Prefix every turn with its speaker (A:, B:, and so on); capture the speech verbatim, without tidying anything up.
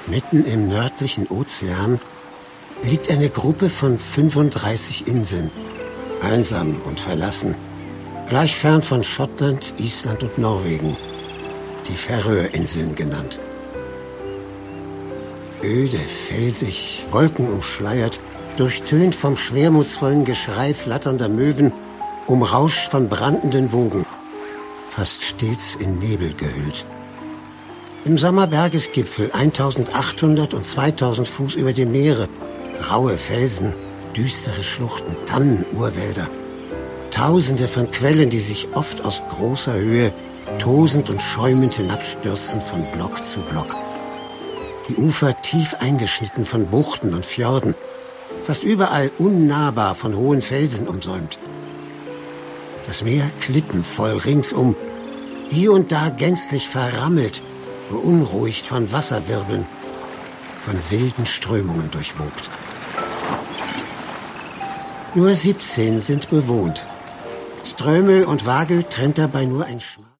A: Mitten im nördlichen Ozean liegt eine Gruppe von fünfunddreißig Inseln, einsam und verlassen, gleich fern von Schottland, Island und Norwegen, die Färöerinseln genannt. Öde, felsig, wolkenumschleiert, durchtönt vom schwermutsvollen Geschrei flatternder Möwen, umrauscht von brandenden Wogen, fast stets in Nebel gehüllt. Im Sommer Bergesgipfel eintausendachthundert und zweitausend Fuß über dem Meere, raue Felsen, düstere Schluchten, Tannenurwälder, Tausende von Quellen, die sich oft aus großer Höhe tosend und schäumend hinabstürzen von Block zu Block. Die Ufer tief eingeschnitten von Buchten und Fjorden, fast überall unnahbar von hohen Felsen umsäumt. Das Meer klippenvoll ringsum, hier und da gänzlich verrammelt, beunruhigt von Wasserwirbeln, von wilden Strömungen durchwogt. Nur siebzehn sind bewohnt. Strömel und Wagö trennt dabei nur ein schmales